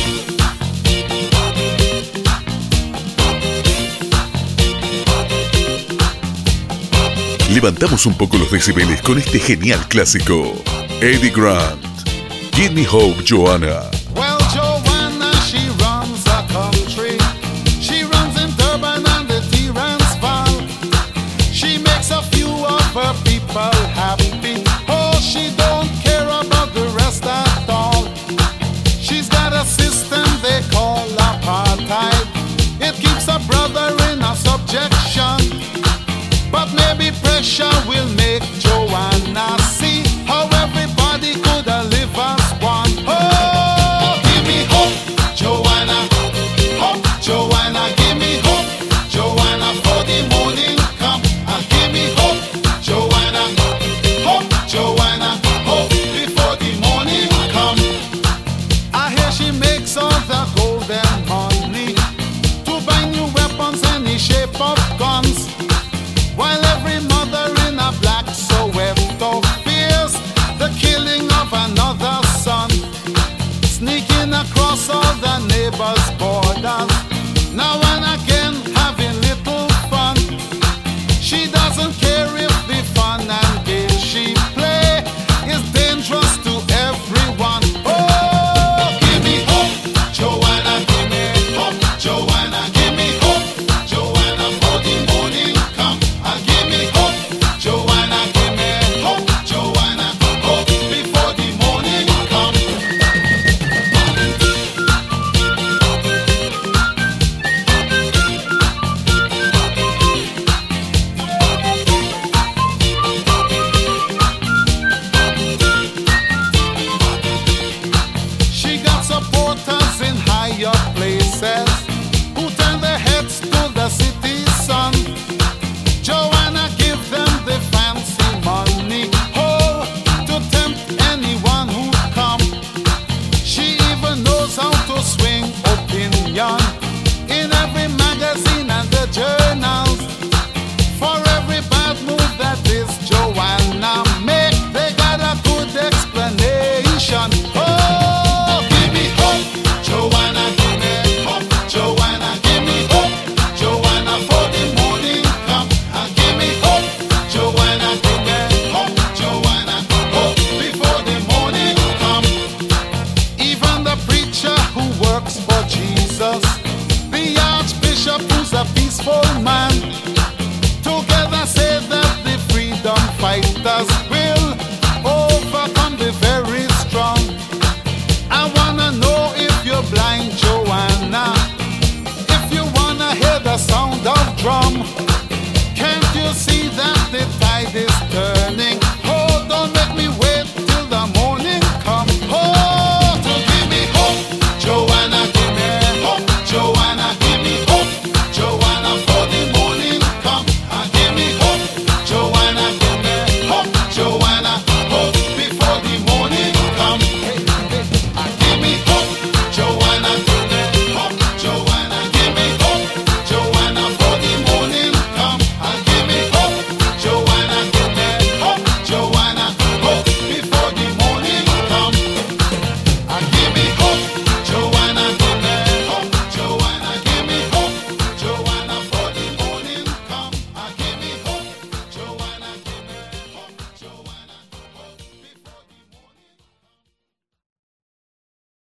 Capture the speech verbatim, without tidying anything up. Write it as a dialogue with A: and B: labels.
A: Levantamos un poco los decibeles con este genial clásico. Eddie Grant, Give Me Hope, Joanna.
B: Well, Joanna, she runs a country. She runs in Durban and the Transvaal. She makes a few of her people happy. Oh, she don't care about the rest at all. She's got a system they call apartheid. It keeps a brother in a subjection. But maybe pressure will make Joanna see how everybody could live as one. Oh, give me hope, Joanna. Hope, Joanna, give me hope, Joanna, for the morning come. And give me hope, Joanna. Hope, Joanna, hope before the morning come. I hear she makes all the golden money to buy new weapons, any shape of guns. While every mother in a black Soweto fears the killing of another son, sneaking across all the neighbors' borders, now and again having little fun. She doesn't care if the fun and game she play is dangerous to everyone. Oh, give me hope, Joanna, give me hope, Joanna, give me hope, Joanna, for the morning come. Give me hope, Joanna, give me hope, Joanna, hope before the morning come. She got supporters in higher places who turn their heads to the city sun. Joanna give them the fancy money, oh, to tempt anyone who come. She even knows how to swing opinion in every magazine and the journals. For every bad move that is Joanna make, they got a good explanation. Oh, give me hope, Joanna, give me hope, Joanna, give me hope, Joanna, for the morning come. And give me hope, Joanna, give me hope, Joanna, hope before the morning come. Even the preacher who works for Jesus, the archbishop who's a peaceful man,